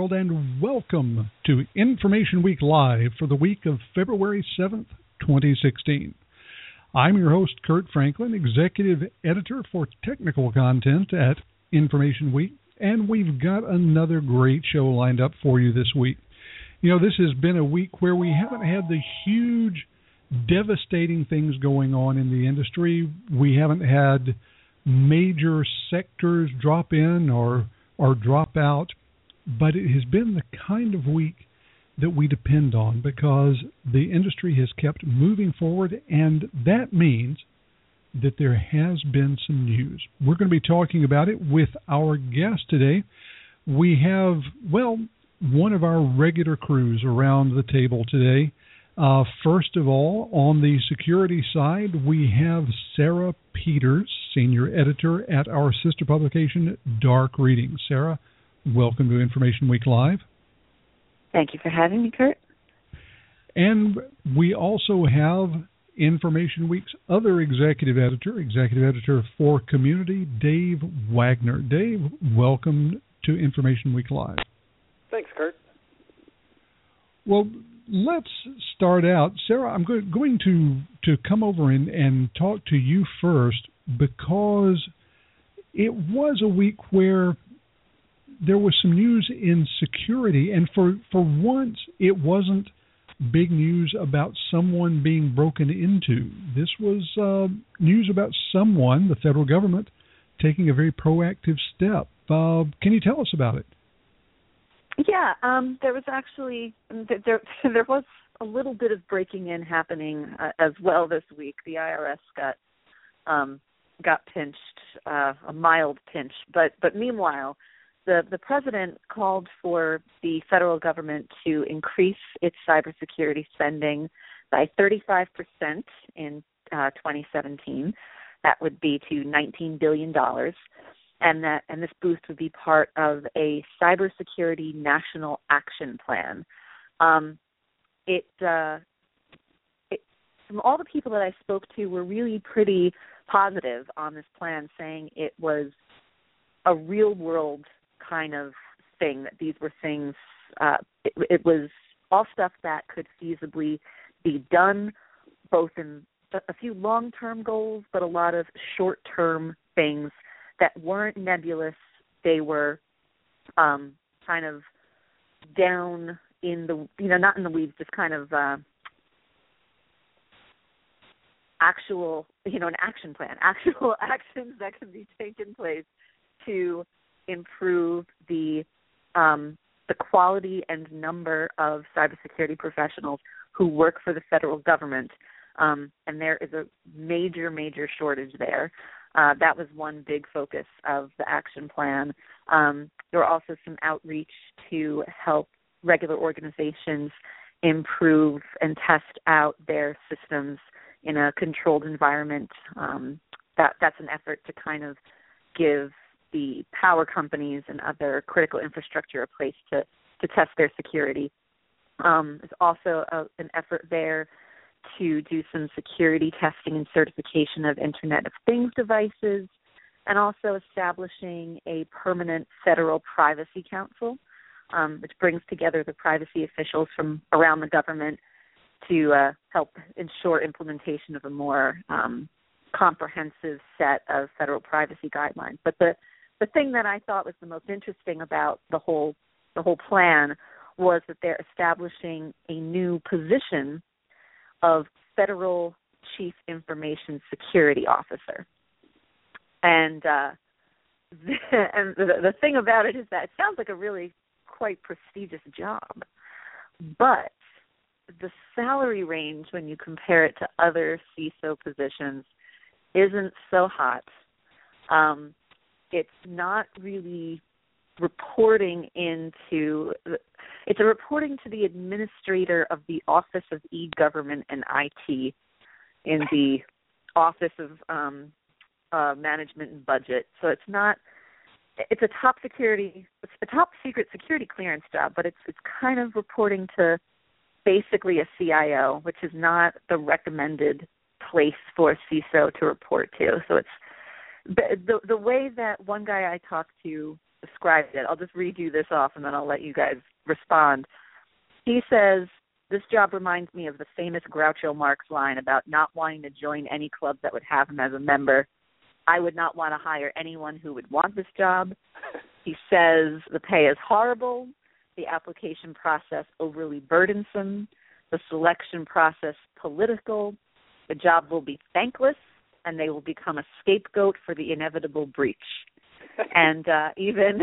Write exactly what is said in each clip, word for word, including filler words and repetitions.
world, and welcome to Information Week Live for the week of February seventh, twenty sixteen. I'm your host, Kurt Franklin, Executive Editor for Technical Content at Information Week, and we've got another great show lined up for you this week. You know, this has been a week where we haven't had the huge, devastating things going on in the industry. We haven't had major sectors drop in or or drop out, but it has been the kind of week that we depend on because the industry has kept moving forward, and that means that there has been some news. We're going to be talking about it with our guest today. We have, well, one of our regular crews around the table today. Uh, first of all, on the security side, we have Sarah Peters, Senior Editor at our sister publication, Dark Reading. Sarah, welcome to Information Week Live. Thank you for having me, Kurt. And we also have Information Week's other Executive Editor, Executive Editor for Community, Dave Wagner. Dave, welcome to Information Week Live. Thanks, Kurt. Well, let's start out. Sarah, I'm go- going to, to come over and, and talk to you first because it was a week where there was some news in security, and for, for once it wasn't big news about someone being broken into. This was uh, news about someone, the federal government, taking a very proactive step. Uh, can you tell us about it? Yeah, um, there was actually there there was a little bit of breaking in happening uh, as well this week. The I R S got um, got pinched, uh, a mild pinch, but but meanwhile, the the president called for the federal government to increase its cybersecurity spending by thirty-five percent in uh, twenty seventeen. That would be to nineteen billion dollars. And that, and this boost would be part of a cybersecurity national action plan. Um, it, uh, it, from all the people that I spoke to, were really pretty positive on this plan, saying it was a real-world kind of thing. That these were things. Uh, it, it was all stuff that could feasibly be done, both in a, a few long-term goals, but a lot of short-term things that weren't nebulous. They were um, kind of down in the, you know, not in the weeds, just kind of uh, actual, you know, an action plan, actual actions that can be taken place to improve the um, the quality and number of cybersecurity professionals who work for the federal government. Um, and there is a major, major shortage there. Uh, that was one big focus of the action plan. Um, there were also some outreach to help regular organizations improve and test out their systems in a controlled environment. Um, that that's an effort to kind of give the power companies and other critical infrastructure a place to, to test their security. Um, there's also a, an effort there to do some security testing and certification of Internet of Things devices, and also establishing a permanent federal privacy council, um, which brings together the privacy officials from around the government to uh, help ensure implementation of a more um, comprehensive set of federal privacy guidelines. But the, the thing that I thought was the most interesting about the whole the whole plan was that they're establishing a new position of Federal Chief Information Security Officer. And, uh, the, and the, the thing about it is that it sounds like a really quite prestigious job, but the salary range when you compare it to other C I S O positions isn't so hot. Um, it's not really reporting into, it's a reporting to the administrator of the Office of E-Government and I T in the Office of um, uh, Management and Budget. So it's not, it's a top security, it's a top secret security clearance job, but it's it's kind of reporting to basically a C I O, which is not the recommended place for a C I S O to report to. So it's the the, the way that one guy I talked to described it. I'll just redo this off, and then I'll let you guys respond. He says, this job reminds me of the famous Groucho Marx line about not wanting to join any club that would have him as a member. I would not want to hire anyone who would want this job. He says the pay is horrible, the application process overly burdensome, the selection process political, the job will be thankless, and they will become a scapegoat for the inevitable breach. And uh, even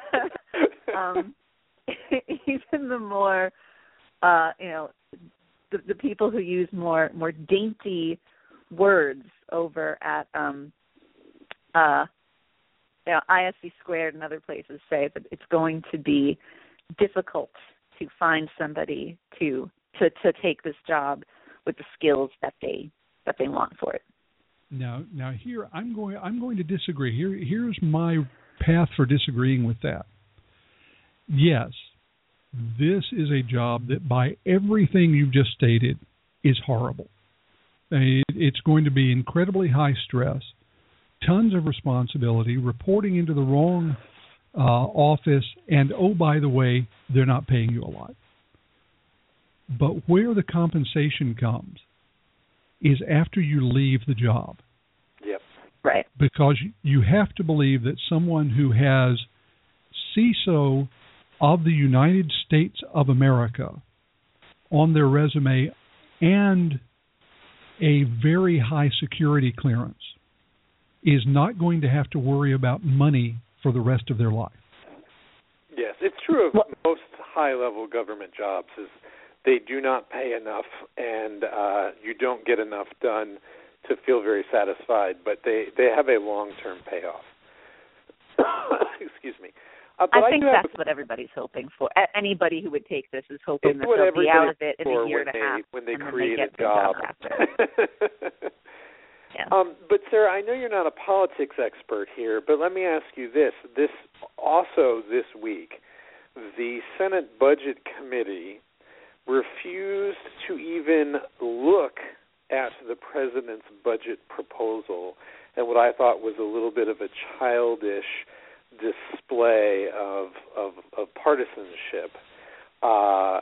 um, even the more, uh, you know, the, the people who use more more dainty words over at um, uh, you know, I S C Squared and other places say that it's going to be difficult to find somebody to to, to take this job with the skills that they that they want for it. Now, now here I'm going. I'm going to disagree. Here, here's my path for disagreeing with that. Yes, this is a job that, by everything you've just stated, is horrible. I mean, it's going to be incredibly high stress, tons of responsibility, reporting into the wrong uh, office, and oh, by the way, they're not paying you a lot. But where the compensation comes is after you leave the job. Yep. Right. Because you have to believe that someone who has C I S O of the United States of America on their resume and a very high security clearance is not going to have to worry about money for the rest of their life. Yes, it's true of most high-level government jobs is they do not pay enough, and uh, you don't get enough done to feel very satisfied, but they, they have a long-term payoff. Excuse me. Uh, I think I that's a, what everybody's hoping for. A- anybody who would take this is hoping that what they'll be out of it in a year and a they, half. When they and create then they get a job. after. Yeah. Um, but, Sarah, I know you're not a politics expert here, but let me ask you this. This also this week, the Senate Budget Committee refused to even look at the president's budget proposal and what I thought was a little bit of a childish display of of, of partisanship. Uh,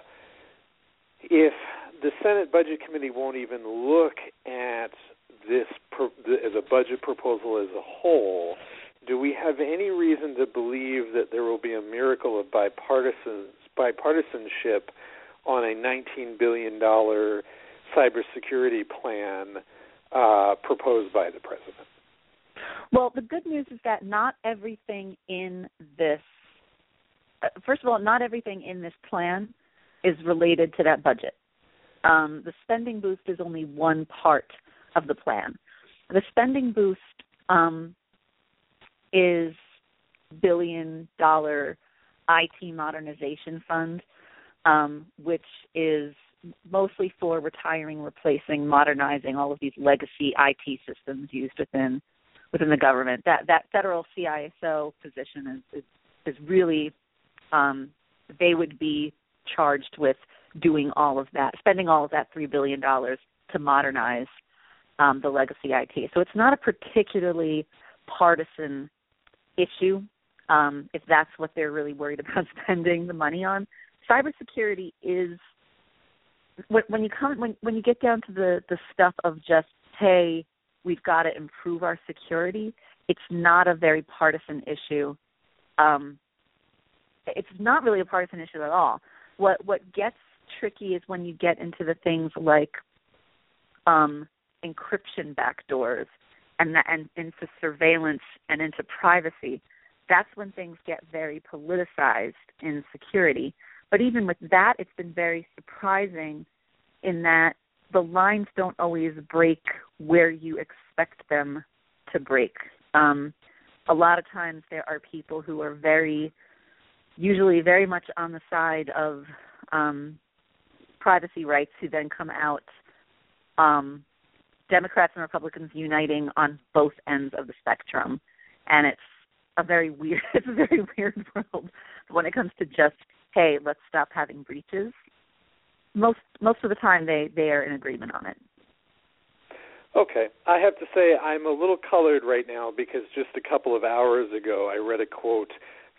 if the Senate Budget Committee won't even look at this pro, the, the budget proposal as a whole, do we have any reason to believe that there will be a miracle of bipartisan bipartisanship on a nineteen billion dollars cybersecurity plan uh, proposed by the president? Well, the good news is that not everything in this, uh, first of all, not everything in this plan is related to that budget. Um, the spending boost is only one part of the plan. The spending boost um, is billion dollar I T modernization fund, um, which is mostly for retiring, replacing, modernizing all of these legacy I T systems used within within the government. That that federal C I S O position is is, is really um, they would be charged with doing all of that, spending all of that three billion dollars to modernize um, the legacy I T. So it's not a particularly partisan issue, um, if that's what they're really worried about spending the money on. Cybersecurity is when, when you come when when you get down to the, the stuff of just, hey, we've got to improve our security. It's not a very partisan issue. Um, it's not really a partisan issue at all. What what gets tricky is when you get into the things like um, encryption backdoors and that, and into surveillance and into privacy. That's when things get very politicized in security. But even with that, it's been very surprising in that the lines don't always break where you expect them to break. Um, a lot of times there are people who are very, usually very much on the side of um, privacy rights who then come out, um, Democrats and Republicans uniting on both ends of the spectrum. And it's a very weird, it's a very weird world when it comes to just, hey, let's stop having breaches. Most most of the time they, they are in agreement on it. Okay. I have to say I'm a little colored right now because just a couple of hours ago I read a quote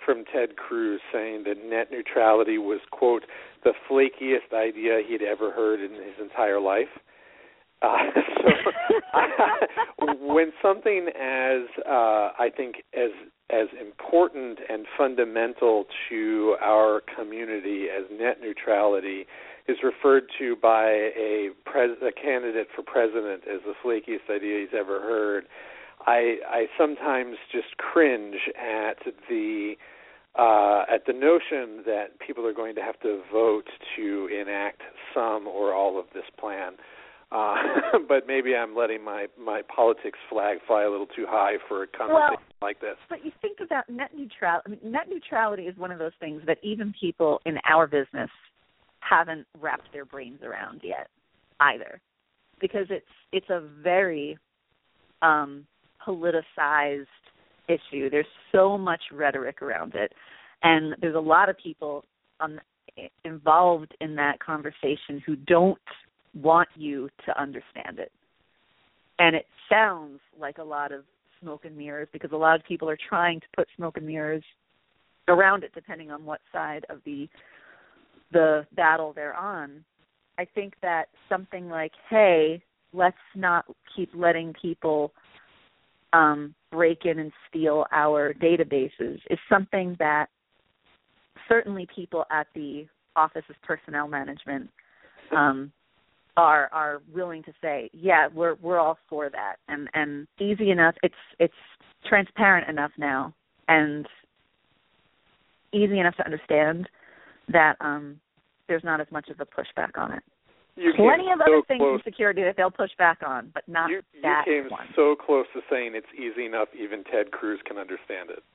from Ted Cruz saying that net neutrality was, quote, the flakiest idea he'd ever heard in his entire life. Uh, so uh, when something as, uh, I think, as as important and fundamental to our community as net neutrality is referred to by a, pres- a candidate for president as the flakiest idea he's ever heard, I, I sometimes just cringe at the uh, at the notion that people are going to have to vote to enact some or all of this plan. Uh, but maybe I'm letting my, my politics flag fly a little too high for a conversation well, like this. But you think about net neutrality. I mean, net neutrality is one of those things that even people in our business haven't wrapped their brains around yet either, because it's it's a very um, politicized issue. There's so much rhetoric around it, and there's a lot of people um, involved in that conversation who don't want you to understand it. And it sounds like a lot of smoke and mirrors, because a lot of people are trying to put smoke and mirrors around it depending on what side of the the battle they're on. I think that something like, hey, let's not keep letting people um, break in and steal our databases is something that certainly people at the Office of Personnel Management um, are are willing to say, yeah, we're we're all for that, and and easy enough. It's it's transparent enough now, and easy enough to understand that um, there's not as much of a pushback on it. You Plenty of so other things close. in security that they'll push back on, but not you, that you came one. so close to saying it's easy enough even Ted Cruz can understand it.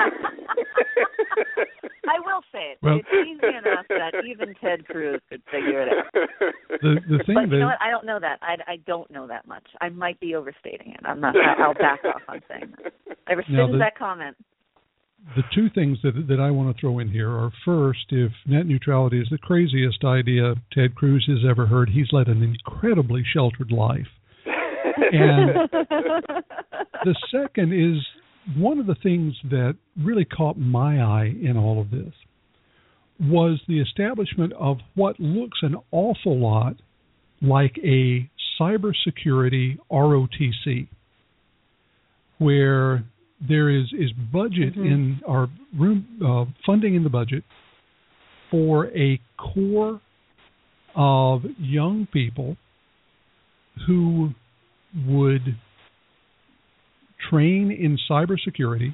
I will say it. Well, it's easy enough that even Ted Cruz could figure it out. The, the thing But you that, know what? I don't know that. I, I don't know that much. I might be overstating it. I'm not. I'll back off on saying that. I rescind Now, the- that comment. the two things that that I want to throw in here are, first, if net neutrality is the craziest idea Ted Cruz has ever heard, he's led an incredibly sheltered life. And the second is, one of the things that really caught my eye in all of this was the establishment of what looks an awful lot like a cybersecurity R O T C, where there is, is budget mm-hmm. in our room, uh, funding in the budget for a core of young people who would train in cybersecurity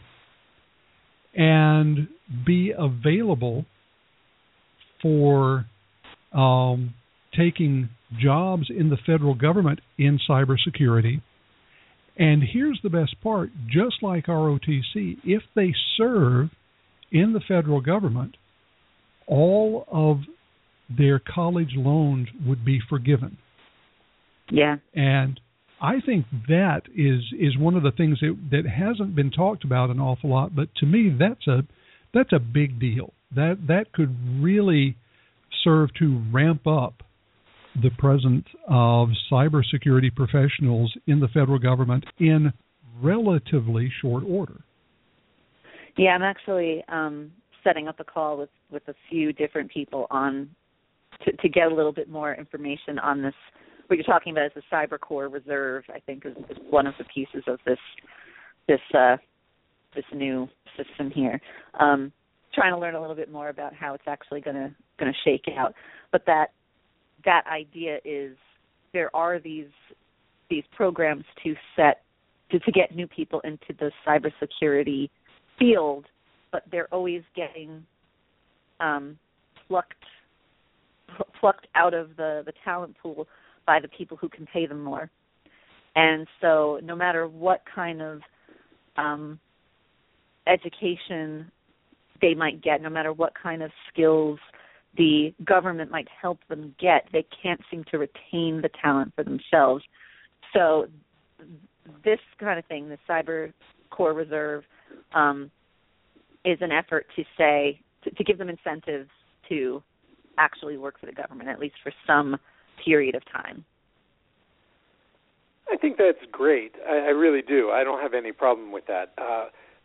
and be available for um, taking jobs in the federal government in cybersecurity. And here's the best part, just like R O T C, if they serve in the federal government, all of their college loans would be forgiven. Yeah. And I think that is, is one of the things that, that hasn't been talked about an awful lot, but to me that's a that's a big deal. That that could really serve to ramp up the presence of cybersecurity professionals in the federal government in relatively short order. Yeah, I'm actually um, setting up a call with, with a few different people on to, to get a little bit more information on this. What you're talking about is the Cyber Core Reserve, I think, is, is one of the pieces of this this uh, this new system here. Um, trying to learn a little bit more about how it's actually going to going to shake out, but that that idea is there are these these programs to set to, to get new people into the cybersecurity field, but they're always getting um, plucked plucked out of the, the talent pool by the people who can pay them more. And so no matter what kind of um, education they might get, no matter what kind of skills the government might help them get, they can't seem to retain the talent for themselves. So this kind of thing, the Cyber Core Reserve, um, is an effort to say, to, to give them incentives to actually work for the government, at least for some period of time. I think that's great. I, I really do. I don't have any problem with that. Uh,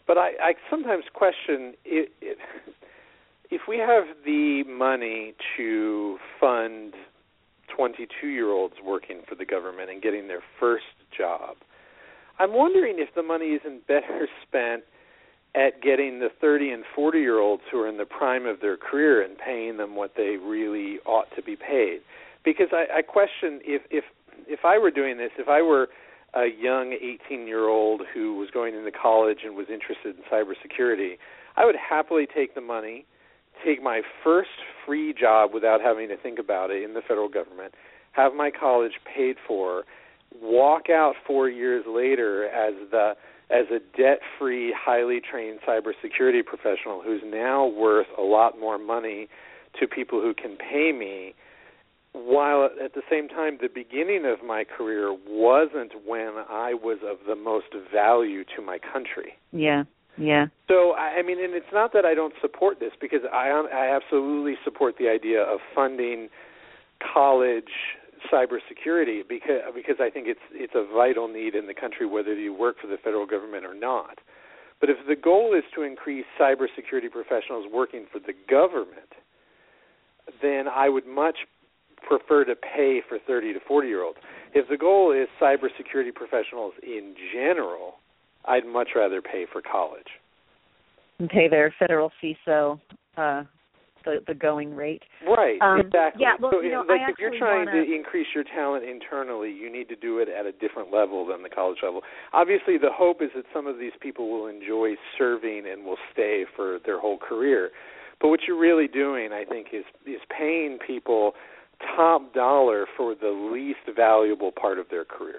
but I, I sometimes question it, it, if we have the money to fund twenty-two-year-olds working for the government and getting their first job, I'm wondering if the money isn't better spent at getting the thirty and forty-year-olds who are in the prime of their career and paying them what they really ought to be paid. Because I, I question if, if if I were doing this, if I were a young eighteen-year-old who was going into college and was interested in cybersecurity, I would happily take the money, take my first free job without having to think about it in the federal government, have my college paid for, walk out four years later as the as a debt-free, highly trained cybersecurity professional who's now worth a lot more money to people who can pay me, while at the same time the beginning of my career wasn't when I was of the most value to my country. Yeah, yeah. So, I mean, and it's not that I don't support this, because I, I absolutely support the idea of funding college cybersecurity, because because I think it's it's a vital need in the country, whether you work for the federal government or not. But if the goal is to increase cybersecurity professionals working for the government, then I would much prefer to pay for thirty to forty-year-olds. If the goal is cybersecurity professionals in general, I'd much rather pay for college. And pay their federal C I S O uh The, the going rate. Right, um, exactly. Yeah, well, so you know, like I if you're actually trying wanna... to increase your talent internally, you need to do it at a different level than the college level. Obviously, the hope is that some of these people will enjoy serving and will stay for their whole career. But what you're really doing, I think, is is paying people top dollar for the least valuable part of their career.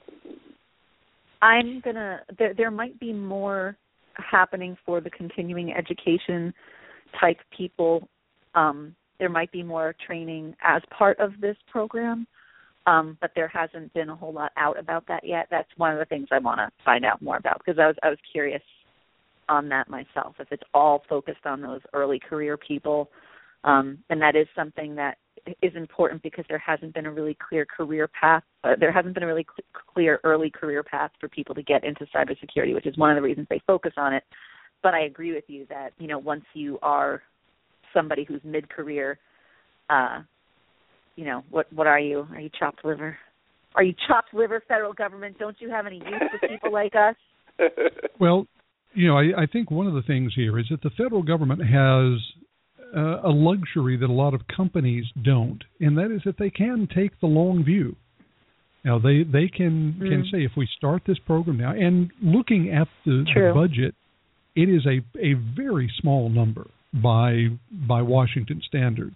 I'm gonna. There, there might be more happening for the continuing education type people. Um, there might be more training as part of this program, um, but there hasn't been a whole lot out about that yet. That's one of the things I want to find out more about, because I was I was curious on that myself, if it's all focused on those early career people. Um, and that is something that is important, because there hasn't been a really clear career path. Uh, there hasn't been a really cl- clear early career path for people to get into cybersecurity, which is one of the reasons they focus on it. But I agree with you that, you know, once you are somebody who's mid-career, uh, you know, what what are you? Are you chopped liver? Are you chopped liver, federal government? Don't you have any use for people like us? Well, you know, I, I think one of the things here is that the federal government has uh, a luxury that a lot of companies don't, and that is that they can take the long view. Now, they, they can, mm. can say, if we start this program now, and looking at the, the budget, it is a, a very small number by by Washington standards.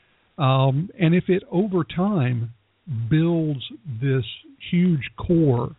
Um, and if it over time builds this huge core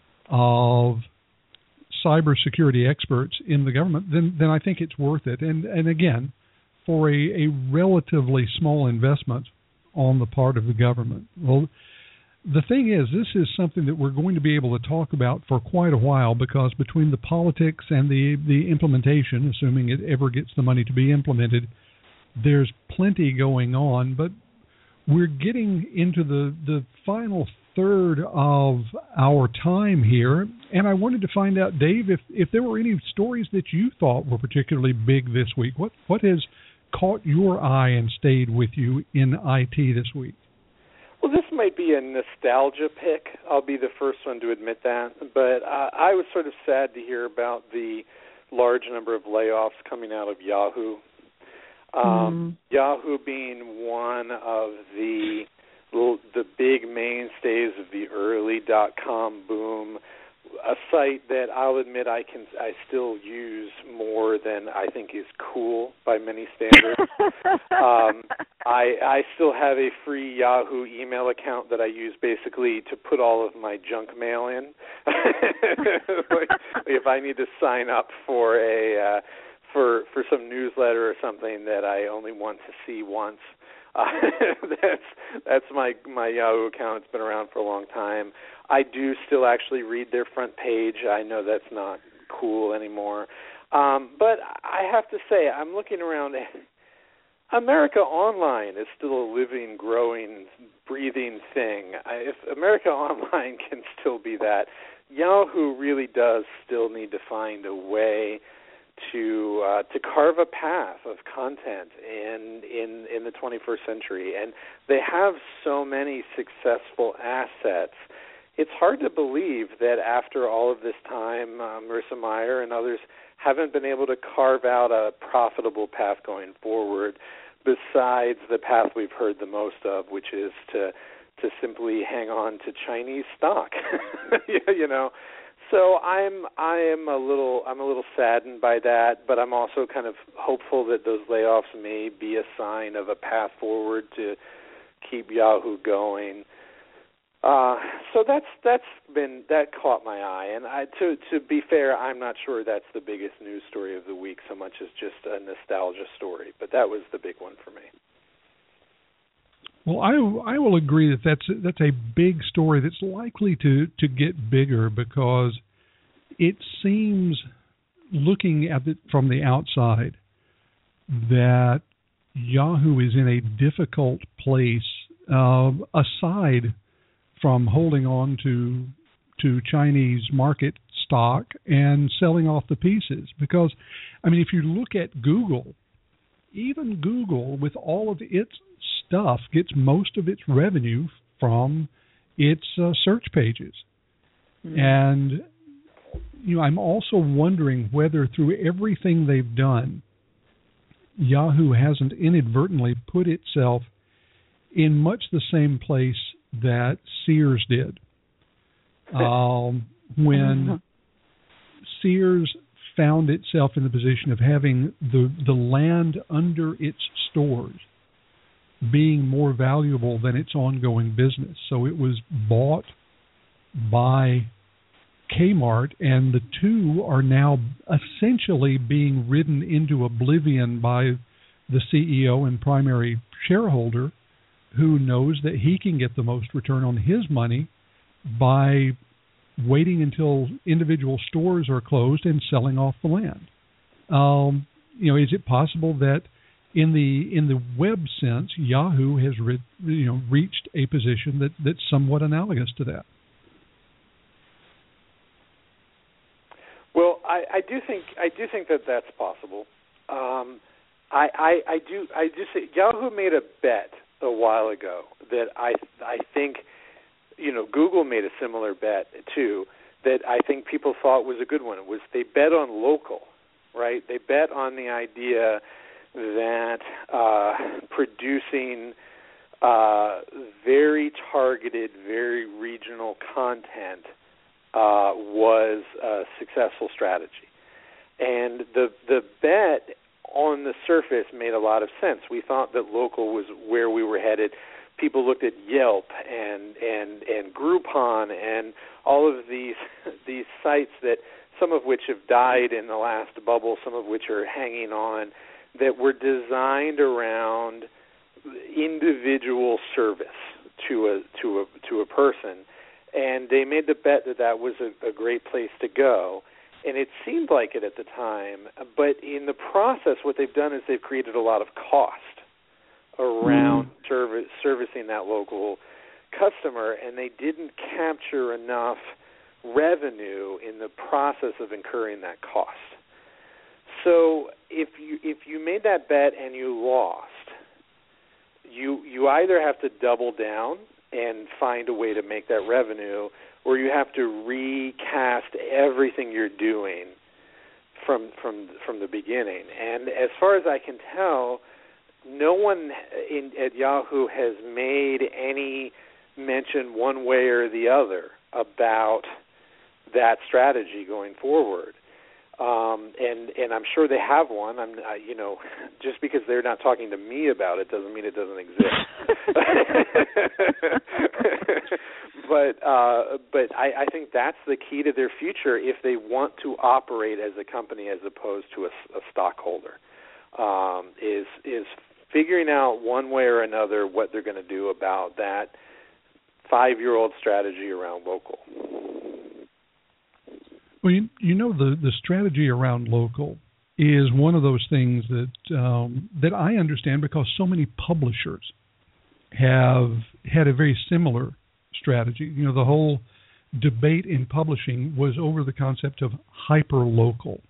of cybersecurity experts in the government, then then I think it's worth it. And and again, for a, a relatively small investment on the part of the government. Well, the thing is, this is something that we're going to be able to talk about for quite a while, because between the politics and the, the implementation, assuming it ever gets the money to be implemented, there's plenty going on. But we're getting into the, the final third of our time here, and I wanted to find out, Dave, if, if there were any stories that you thought were particularly big this week. What, what has caught your eye and stayed with you in I T this week? Well, this might be a nostalgia pick. I'll be the first one to admit that. But uh, I was sort of sad to hear about the large number of layoffs coming out of Yahoo. Um, mm. Yahoo being one of the the big mainstays of the early dot-com boom, a site that I'll admit I can I still use more than I think is cool by many standards. um, I I still have a free Yahoo email account that I use basically to put all of my junk mail in. If I need to sign up for a uh, for for some newsletter or something that I only want to see once, uh, that's that's my my Yahoo account. It's been around for a long time. I do still actually read their front page. I know that's not cool anymore. Um, but I have to say, I'm looking around. America Online is still a living, growing, breathing thing. I, if America Online can still be that, Yahoo really does still need to find a way to uh, to carve a path of content in, in in the twenty-first century. And they have so many successful assets. It's hard to believe that after all of this time, uh, Marissa Mayer and others haven't been able to carve out a profitable path going forward besides the path we've heard the most of, which is to to simply hang on to Chinese stock. you know. So I'm I am a little I'm a little saddened by that, but I'm also kind of hopeful that those layoffs may be a sign of a path forward to keep Yahoo going. Uh, so that's that's been that caught my eye, and I, to to be fair, I'm not sure that's the biggest news story of the week so much as just a nostalgia story. But that was the big one for me. Well, I I will agree that that's that's a big story that's likely to to get bigger because it seems, looking at it from the outside, that Yahoo is in a difficult place uh, aside from holding on to to Chinese market stock and selling off the pieces. Because, I mean, if you look at Google, even Google, with all of its stuff, gets most of its revenue from its uh, search pages. Mm-hmm. And, you know, I'm also wondering whether through everything they've done, Yahoo hasn't inadvertently put itself in much the same place that Sears did. Um, when Sears found itself in the position of having the the land under its stores being more valuable than its ongoing business. So it was bought by Kmart, and the two are now essentially being ridden into oblivion by the C E O and primary shareholder, who knows that he can get the most return on his money by waiting until individual stores are closed and selling off the land. Um, you know, is it possible that in the in the web sense, Yahoo has re, you know reached a position that, that's somewhat analogous to that? Well, I, I do think I do think that that's possible. Um, I, I I do I do say Yahoo made a bet a while ago that I I think, you know, Google made a similar bet too that I think people thought was a good one. It was they bet on local, right? They bet on the idea that uh, producing uh, very targeted, very regional content uh, was a successful strategy. And the the bet on the surface made a lot of sense. We thought that local was where we were headed. People looked at Yelp and and and Groupon and all of these these sites that some of which have died in the last bubble, some of which are hanging on, that were designed around individual service to a to a to a person, and they made the bet that that was a, a great place to go. And it seemed like it at the time, but in the process, what they've done is they've created a lot of cost around mm. service, servicing that local customer, and they didn't capture enough revenue in the process of incurring that cost. So if you if you made that bet and you lost, you you either have to double down and find a way to make that revenue, or you have to recast everything you're doing from from from the beginning. And as far as I can tell, no one in, at Yahoo has made any mention one way or the other about that strategy going forward. Um, and and I'm sure they have one. I'm, uh, you know, just because they're not talking to me about it doesn't mean it doesn't exist. but uh, but I, I think that's the key to their future if they want to operate as a company as opposed to a, a stockholder. Um, is is figuring out one way or another what they're going to do about that five-year-old strategy around local. Well, you, you know, the, the strategy around local is one of those things that um, that I understand because so many publishers have had a very similar strategy. You know, the whole debate in publishing was over the concept of hyper-local.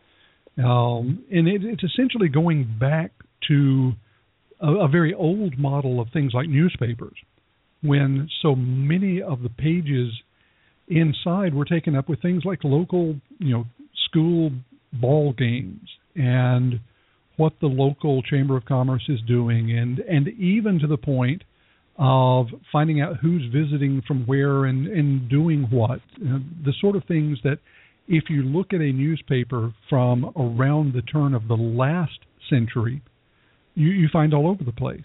Um, and it, it's essentially going back to a, a very old model of things like newspapers, when so many of the pages inside were taken up with things like local, you know, school ball games and what the local Chamber of Commerce is doing, and, and even to the point of finding out who's visiting from where and, and doing what. Uh, the sort of things that if you look at a newspaper from around the turn of the last century, you, you find all over the place.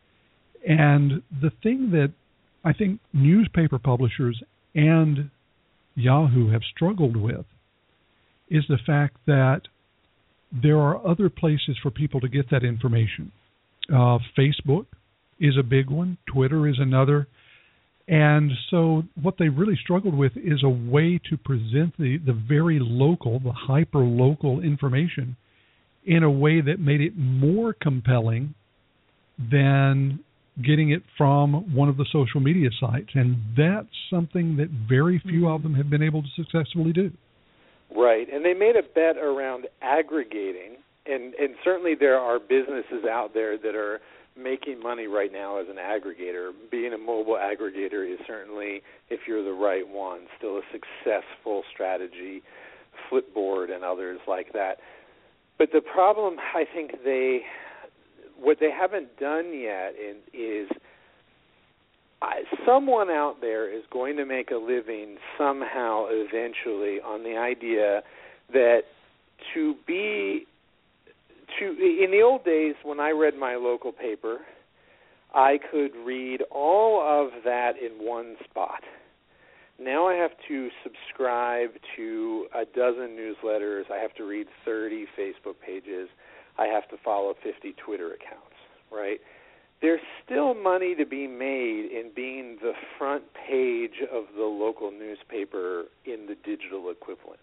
And the thing that I think newspaper publishers and Yahoo have struggled with is the fact that there are other places for people to get that information. Uh, Facebook is a big one. Twitter is another. And so what they really struggled with is a way to present the, the very local, the hyper-local information in a way that made it more compelling than getting it from one of the social media sites. And that's something that very few of them have been able to successfully do. Right, and they made a bet around aggregating, and, and certainly there are businesses out there that are making money right now as an aggregator. Being a mobile aggregator is certainly, if you're the right one, still a successful strategy, Flipboard and others like that. But the problem, I think they, what they haven't done yet in, is I, someone out there is going to make a living somehow eventually on the idea that to be to in the old days when I read my local paper, I could read all of that in one spot. Now I have to subscribe to a dozen newsletters. I have to read thirty Facebook pages. I have to follow fifty Twitter accounts, right? There's still money to be made in being the front page of the local newspaper in the digital equivalent.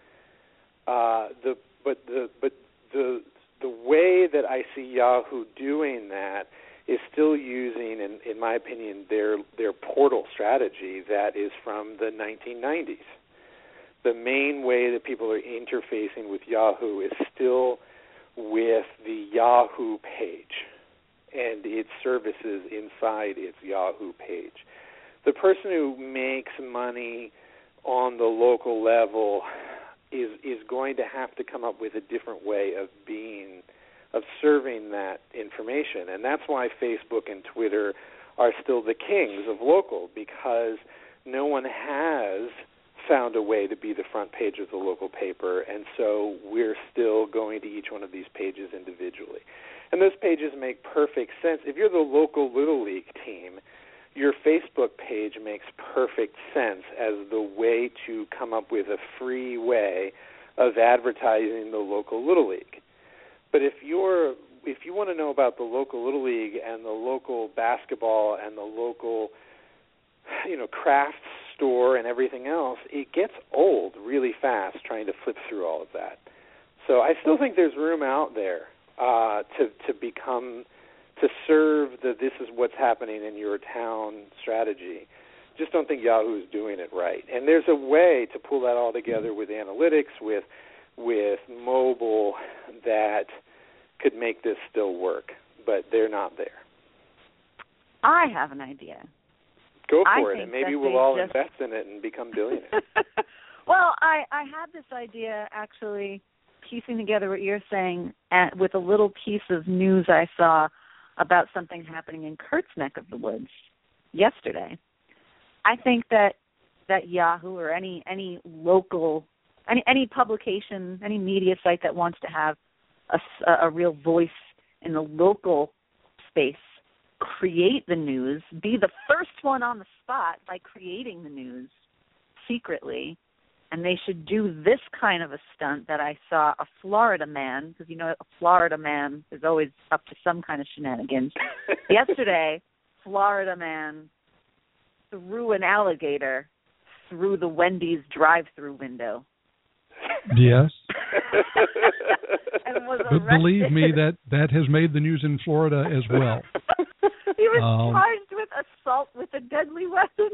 Uh, the but the but the the way that I see Yahoo doing that is still using, in, in my opinion, their their portal strategy that is from the nineteen nineties. The main way that people are interfacing with Yahoo is still with the Yahoo page and its services inside its Yahoo page. The person who makes money on the local level is is going to have to come up with a different way of being, of serving that information. And that's why Facebook and Twitter are still the kings of local, because no one has found a way to be the front page of the local paper, and so we're still going to each one of these pages individually. And those pages make perfect sense. If you're the local Little League team, your Facebook page makes perfect sense as the way to come up with a free way of advertising the local Little League. But if you're if you want to know about the local Little League and the local basketball and the local, you know, craft store and everything else, it gets old really fast trying to flip through all of that. So I still think there's room out there uh, to to become to serve the this is what's happening in your town strategy. Just don't think Yahoo is doing it right. And there's a way to pull that all together with analytics, with with mobile, that could make this still work, but they're not there. I have an idea. Go I for it, and maybe we'll all just... invest in it and become billionaires. Well, I, I had this idea actually piecing together what you're saying at, with a little piece of news I saw about something happening in Kurt's neck of the woods yesterday. I think that that Yahoo or any any local, any any publication, any media site that wants to have a, a real voice in the local space, create the news, be the first one on the spot by creating the news secretly, and they should do this kind of a stunt that I saw a Florida man, because, you know, a Florida man is always up to some kind of shenanigans. Yesterday, Florida man threw an alligator through the Wendy's drive-through window. Yes. and was but arrested. believe me, that, that has made the news in Florida as well. He was um, charged with assault with a deadly weapon.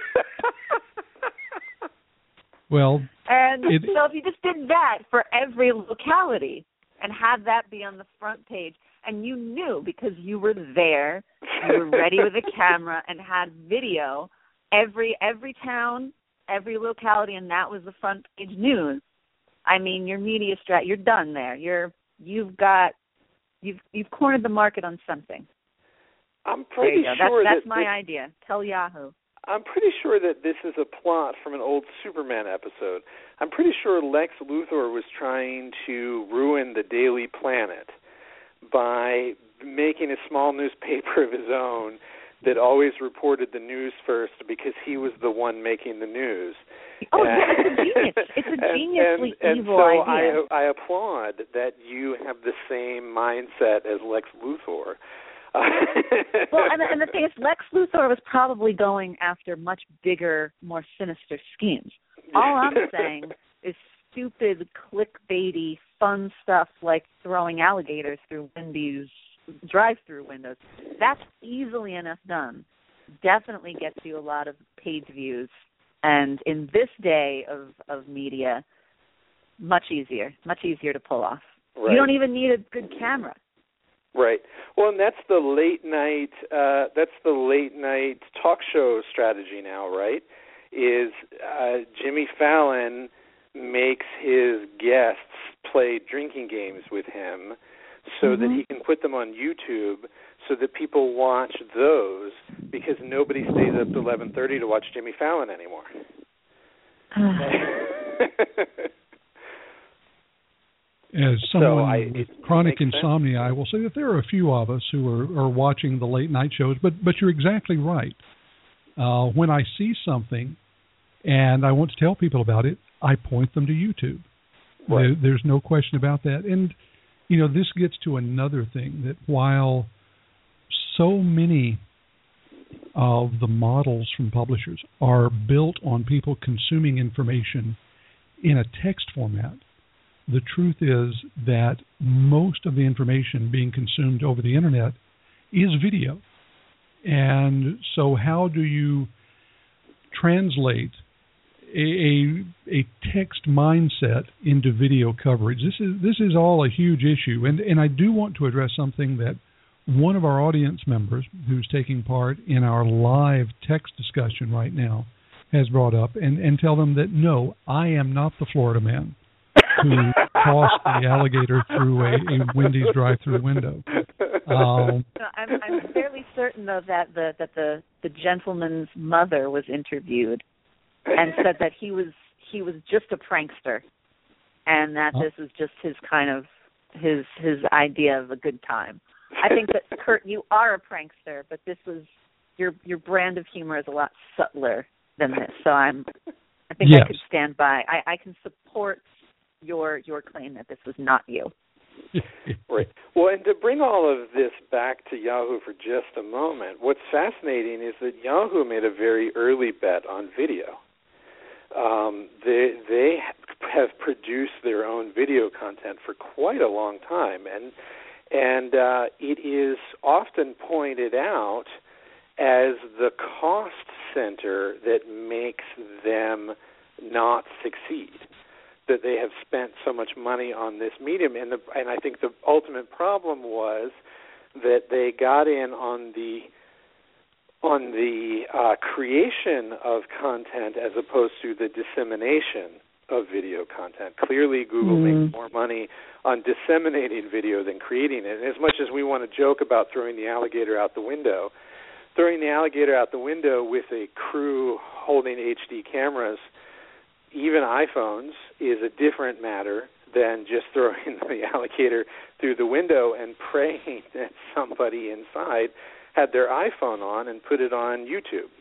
Well, and it, so if you just did that for every locality and had that be on the front page, and you knew because you were there, you were ready with a camera and had video, every every town, every locality, and that was the front page news. I mean, your media strat, you're done there. You're you've got you've you've cornered the market on something. I'm pretty there you go. sure that's, that's that my this, idea. Tell Yahoo. I'm pretty sure that this is a plot from an old Superman episode. I'm pretty sure Lex Luthor was trying to ruin the Daily Planet by making a small newspaper of his own that always reported the news first because he was the one making the news. Oh, yeah, it's a genius. It's a geniusly and, and, evil and so idea. I, I applaud that you have the same mindset as Lex Luthor. Well, and, and the thing is, Lex Luthor was probably going after much bigger, more sinister schemes. All I'm saying is stupid, clickbaity, fun stuff like throwing alligators through Wendy's drive-through windows. That's easily enough done. Definitely gets you a lot of page views. And in this day of, of media, much easier, much easier to pull off. Right. You don't even need a good camera. Right. Well, and that's the late night. Uh, that's the late night talk show strategy now, right? Is uh, Jimmy Fallon makes his guests play drinking games with him, so mm-hmm. that he can put them on YouTube, so that people watch those, because nobody stays up to eleven thirty to watch Jimmy Fallon anymore. As someone so I, with chronic insomnia, I will say that there are a few of us who are, are watching the late night shows, but but you're exactly right. Uh, when I see something and I want to tell people about it, I point them to YouTube. Right. There, there's no question about that. And, you know, this gets to another thing, that while so many of the models from publishers are built on people consuming information in a text format, the truth is that most of the information being consumed over the internet is video. And so how do you translate a, a, a text mindset into video coverage? This is this is all a huge issue. And, and I do want to address something that one of our audience members who's taking part in our live text discussion right now has brought up, and, and tell them that, no, I am not the Florida man who tossed the alligator through a, a Wendy's drive-through window. Um, I'm, I'm fairly certain, though, that the that the, the gentleman's mother was interviewed and said that he was he was just a prankster, and that this was just his kind of his his idea of a good time. I think that, Kurt, you are a prankster, but this was your your brand of humor is a lot subtler than this. So I'm I think yes. I could stand by. I, I can support your your claim that this was not you. Right. Well, and to bring all of this back to Yahoo for just a moment, what's fascinating is that Yahoo made a very early bet on video. Um, they they have produced their own video content for quite a long time, and and uh, it is often pointed out as the cost center that makes them not succeed, that they have spent so much money on this medium. And, the, and I think the ultimate problem was that they got in on the on the uh, creation of content as opposed to the dissemination of video content. Clearly, Google mm. makes more money on disseminating video than creating it. And as much as we want to joke about throwing the alligator out the window, throwing the alligator out the window with a crew holding H D cameras, even iPhones, is a different matter than just throwing the alligator through the window and praying that somebody inside had their iPhone on and put it on YouTube.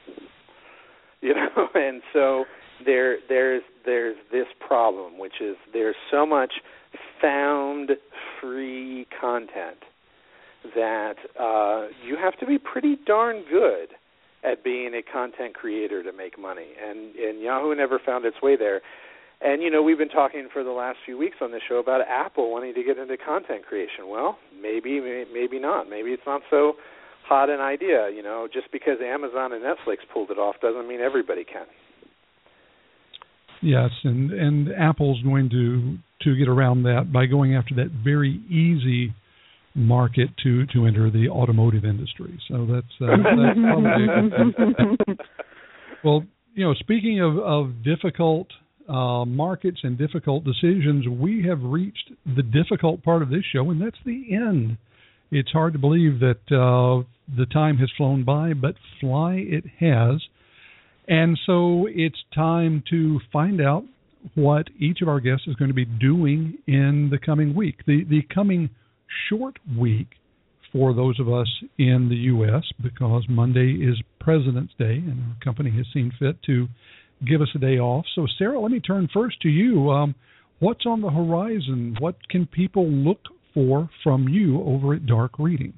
You know, and so there there's there's this problem, which is there's so much found free content that uh, you have to be pretty darn good at being a content creator to make money, and, and Yahoo never found its way there. And, you know, we've been talking for the last few weeks on this show about Apple wanting to get into content creation. Well, maybe, maybe not. Maybe it's not so hot an idea. You know, just because Amazon and Netflix pulled it off doesn't mean everybody can. Yes, and, and Apple's going to to get around that by going after that very easy market to, to enter the automotive industry. So that's, uh, that's probably a good thing. Well, you know, speaking of, of difficult uh, markets and difficult decisions, we have reached the difficult part of this show, and that's the end. It's hard to believe that uh, the time has flown by, but fly it has. And so it's time to find out what each of our guests is going to be doing in the coming week. The the coming short week for those of us in the U S, because Monday is President's Day, and our company has seen fit to give us a day off. So, Sarah, let me turn first to you. Um, what's on the horizon? What can people look for from you over at Dark Reading?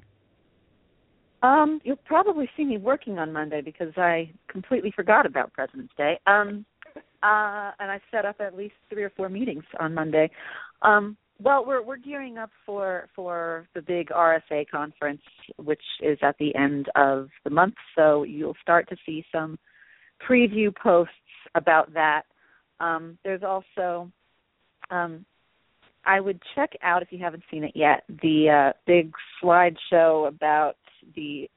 Um, you'll probably see me working on Monday because I completely forgot about President's Day. Um, uh, and I set up at least three or four meetings on Monday. Um, well, we're we're gearing up for for the big R S A conference, which is at the end of the month. So you'll start to see some preview posts about that. Um, there's also, um, I would check out, if you haven't seen it yet, the uh, big slideshow about the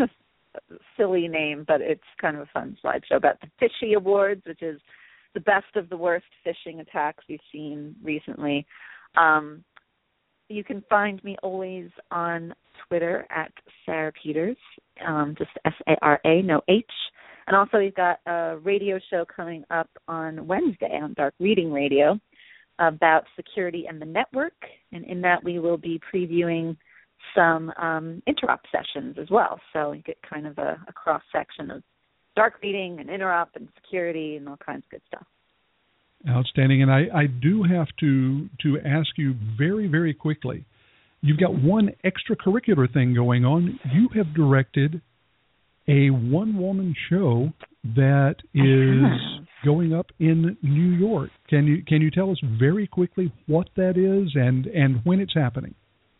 silly name, but it's kind of a fun slideshow about the Fishy Awards, which is the best of the worst phishing attacks we've seen recently. Um, you can find me always on Twitter at Sarah Peters, um, just S A R A, no H. And also we've got a radio show coming up on Wednesday on Dark Reading Radio about security and the network. And in that we will be previewing some um, interop sessions as well. So you get kind of a, a cross-section of dark reading and interop and security and all kinds of good stuff. Outstanding. And I, I do have to to ask you very, very quickly, you've got one extracurricular thing going on. You have directed a one-woman show that is going up in New York. Can you can you tell us very quickly what that is and, and when it's happening?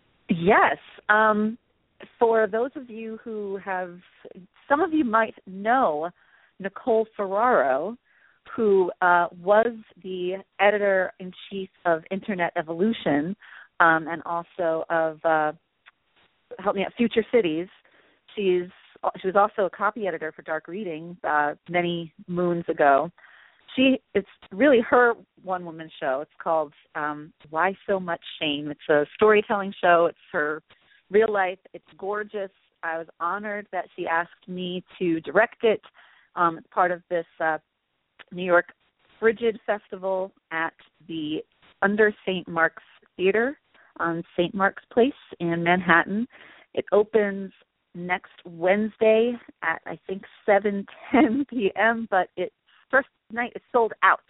Yes. Um, for those of you who have, some of you might know Nicole Ferraro, who uh, was the editor-in-chief of Internet Evolution um, and also of, uh, help me out, Future Cities. She's She was also a copy editor for Dark Reading uh, many moons ago. She It's really her one-woman show. It's called um, Why So Much Shame. It's a storytelling show. It's her real life. It's gorgeous. I was honored that she asked me to direct it. Um, it's part of this uh, New York Frigid Festival at the Under Saint Mark's Theater on Saint Mark's Place in Manhattan. It opens next Wednesday at, I think, seven ten p.m., but its first night is sold out.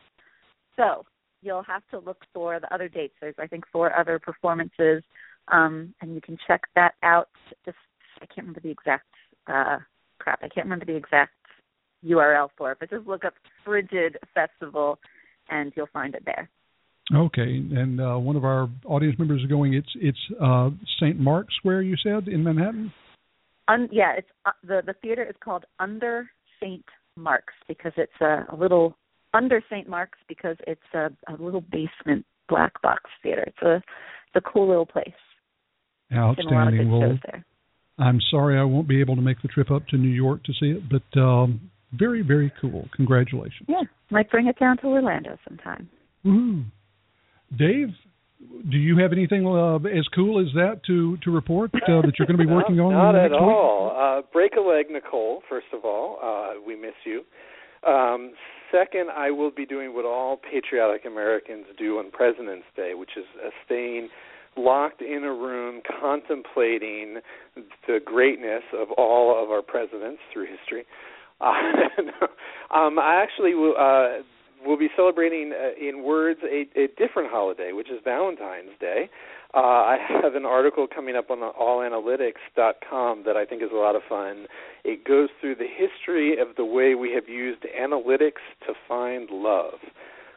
So you'll have to look for the other dates. There's, I think, four other performances, um, and you can check that out. Just I can't remember the exact, uh, crap, I can't remember the exact U R L for it, but just look up Frigid Festival, and you'll find it there. Okay, and uh, one of our audience members is going, it's it's uh, Saint Mark's Square, you said, in Manhattan? Un, yeah, it's uh, the the theater is called Under Saint Mark's because it's a, a little under Saint Mark's because it's a, a little basement black box theater. It's a it's a cool little place. Outstanding. Been a lot of good well, shows there. I'm sorry I won't be able to make the trip up to New York to see it, but um, very very cool. Congratulations. Yeah, might bring it down to Orlando sometime. Woo-hoo. Dave, do you have anything uh, as cool as that to, to report uh, that you're going to be working no, on not next at week? all. Uh, break a leg, Nicole, first of all. Uh, we miss you. Um, second, I will be doing what all patriotic Americans do on President's Day, which is uh, staying locked in a room contemplating the greatness of all of our presidents through history. Uh, um, I actually will... Uh, We'll be celebrating, uh, in words, a, a different holiday, which is Valentine's Day. Uh, I have an article coming up on all analytics dot com that I think is a lot of fun. It goes through the history of the way we have used analytics to find love.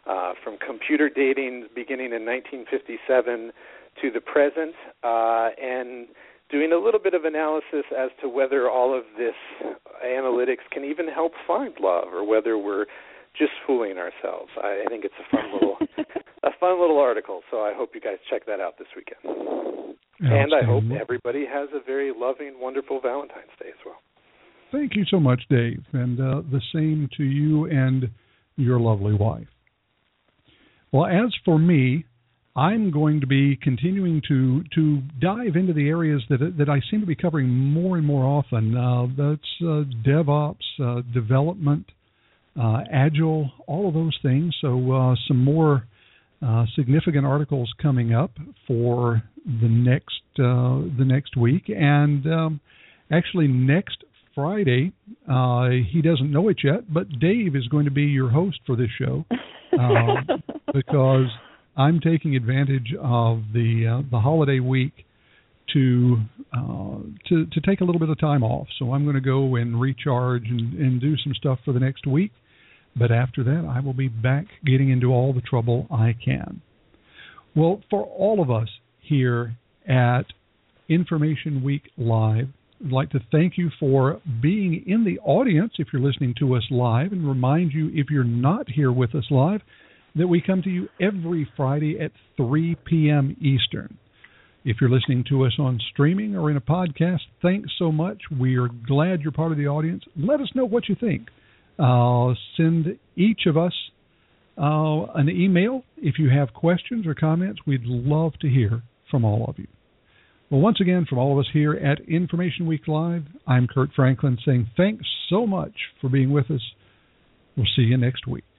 uh, from computer dating beginning in nineteen fifty-seven to the present, uh, and doing a little bit of analysis as to whether all of this analytics can even help find love, or whether we're just fooling ourselves. I, I think it's a fun little a fun little article, so I hope you guys check that out this weekend. And I hope everybody has a very loving, wonderful Valentine's Day as well. Thank you so much, Dave, and uh, the same to you and your lovely wife. Well, as for me, I'm going to be continuing to to dive into the areas that that I seem to be covering more and more often. Uh, that's uh, DevOps, uh, development, uh, Agile, all of those things. So uh, some more uh, significant articles coming up for the next uh, the next week, and um, actually next Friday, uh, he doesn't know it yet, but Dave is going to be your host for this show uh, because I'm taking advantage of the uh, the holiday week to uh, to to take a little bit of time off. So I'm going to go and recharge and, and do some stuff for the next week. But after that, I will be back getting into all the trouble I can. Well, for all of us here at Information Week Live, I'd like to thank you for being in the audience if you're listening to us live, and remind you, if you're not here with us live, that we come to you every Friday at three p.m. Eastern. If you're listening to us on streaming or in a podcast, thanks so much. We are glad you're part of the audience. Let us know what you think. Uh, send each of us uh, an email if you have questions or comments. We'd love to hear from all of you. Well, once again, from all of us here at Information Week Live, I'm Kurt Franklin saying thanks so much for being with us. We'll see you next week.